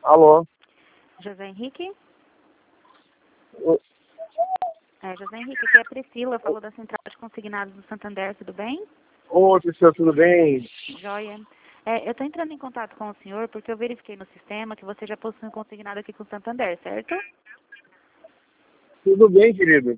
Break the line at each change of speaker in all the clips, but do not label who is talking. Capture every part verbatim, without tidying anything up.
Alô?
José Henrique?
Ô,
É, José Henrique, aqui é a Priscila, falou da Central de Consignados do Santander, tudo bem?
Ô, Priscila, tudo bem?
Joia. É, eu estou entrando em contato com o senhor porque eu verifiquei no sistema que você já possui um consignado aqui com o Santander, certo?
Tudo bem, querido?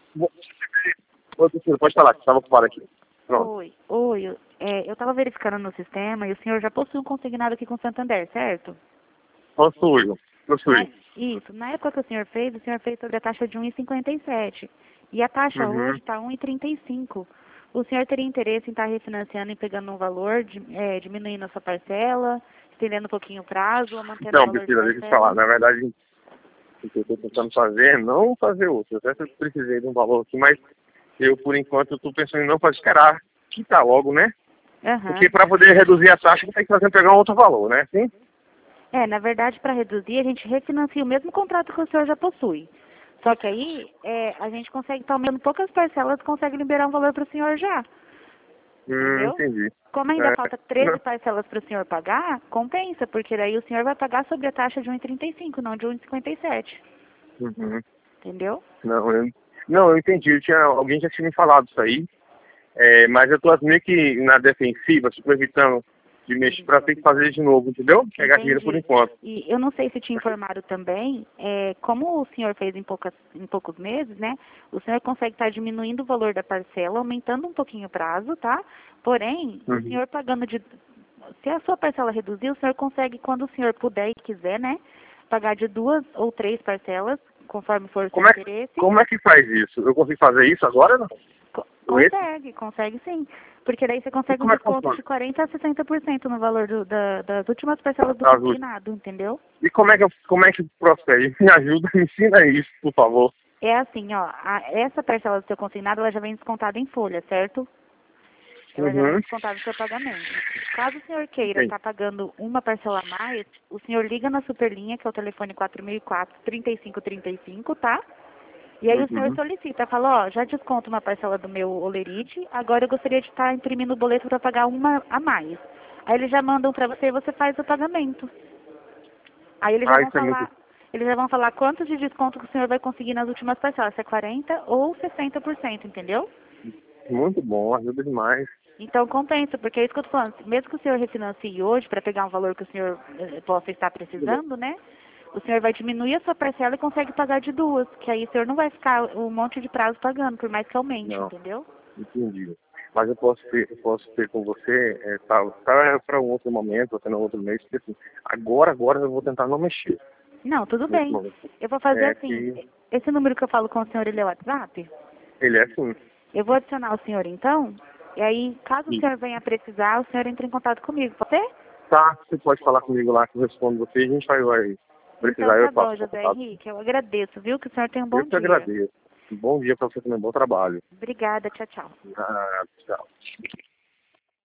Ô, Priscila, pode falar, que estava ocupado aqui. Pronto.
Oi, oi. eu- É, eu estava verificando no sistema e o senhor já possui um consignado aqui com o Santander, certo?
Possui,
Na-
possui.
isso. Na época que o senhor fez, o senhor fez sobre a taxa de um vírgula cinquenta e sete. E a taxa hoje
Uhum.
está um vírgula trinta e cinco. O senhor teria interesse em estar refinanciando e pegando um valor, di- é, diminuindo a sua parcela, estendendo um pouquinho o prazo ou mantendo o
Então,
valor de
Priscila, deixa eu te falar.
parcela?
Na verdade, o que eu estou tentando fazer é não fazer outro. Eu até precisei de um valor aqui, mas eu, por enquanto, estou pensando em não fazer, esperar quitar logo, né? Porque
Aham.
para poder reduzir a taxa, tem que fazer pegar um outro valor, né? Sim?
É, na verdade, para reduzir, a gente refinancia o mesmo contrato que o senhor já possui. Só que aí, é, a gente consegue estar aumentando poucas parcelas, consegue liberar um valor para o senhor já.
Hum,
Entendeu?
entendi.
Como ainda
É,
falta
não,
treze parcelas para o senhor pagar, compensa, porque daí o senhor vai pagar sobre a taxa de um vírgula trinta e cinco, não de um vírgula cinquenta e sete.
uhum.
Entendeu?
Não, eu, não, eu entendi. Eu tinha, alguém já tinha me falado isso aí. É, mas eu tô meio que na defensiva, tipo, evitando de mexer pra ter que fazer de novo, entendeu? Pegar dinheiro por
Entendi.
enquanto.
E eu não sei se te informaram também, é, como o senhor fez em, poucas, em poucos meses, né? O senhor consegue estar diminuindo o valor da parcela, aumentando um pouquinho o prazo, tá? Porém, o
Uhum.
senhor pagando de. Se a sua parcela reduzir, o senhor consegue, quando o senhor puder e quiser, né? Pagar de duas ou três parcelas, conforme for o seu
Como é, que-
interesse.
como é que faz isso? Eu consigo fazer isso agora, não?
Co-
Com esse?
Consegue, consegue sim. Porque daí você
E
consegue um
como é que
desconto
funciona?
de quarenta a sessenta por cento no valor do- da- das últimas parcelas do
As últimas.
consignado, entendeu?
E como é que, eu- como é que procede? Me ajuda, me ensina isso, por favor.
É assim, ó, a- essa parcela do seu consignado, ela já vem descontada em folha, certo? Ela já vem
Uhum.
descontada do seu pagamento. Caso o senhor queira
Entendi.
estar pagando uma parcela a mais, o senhor liga na Superlinha, que é o telefone quatro mil e quatro, trinta e cinco trinta e cinco, tá? E aí o senhor
Uhum.
solicita, fala, ó, já desconto uma parcela do meu olerite, agora eu gostaria de estar imprimindo o boleto para pagar uma a mais. Aí eles já mandam para você e você faz o pagamento. Aí eles já
Ah,
vão
isso é muito,
falar, eles já vão falar quanto de desconto que o senhor vai conseguir nas últimas parcelas, se é quarenta ou sessenta por cento, entendeu?
muito bom, ajuda demais.
Então compensa, porque é isso que eu tô falando. Mesmo que o senhor refinancie hoje para pegar um valor que o senhor eh, possa estar precisando, né? O senhor vai diminuir a sua parcela e consegue pagar de duas, que aí o senhor não vai ficar um monte de prazo pagando, por mais que aumente,
Não,
entendeu?
entendi. Mas eu posso ter, eu posso ter com você, é, tá, tá para um outro momento, até no outro mês, porque assim, agora, agora eu vou tentar não mexer
Não, tudo
nesse
bem.
momento.
Eu vou fazer
É
assim,
que
esse número que eu falo com o senhor, ele é o WhatsApp?
ele é assim.
Eu vou adicionar o senhor então, e aí, caso o
E,
senhor venha precisar, o senhor entra em contato comigo, pode ser?
tá, você pode falar comigo lá que eu respondo você e a gente vai, vai
Então
precisar, eu
tá
faço
bom,
o
José
contato.
Henrique, eu agradeço, viu? Que o senhor tenha um bom
Eu que
dia.
agradeço. Bom dia para você também, bom trabalho.
Obrigada, tchau, tchau.
Ah, tchau.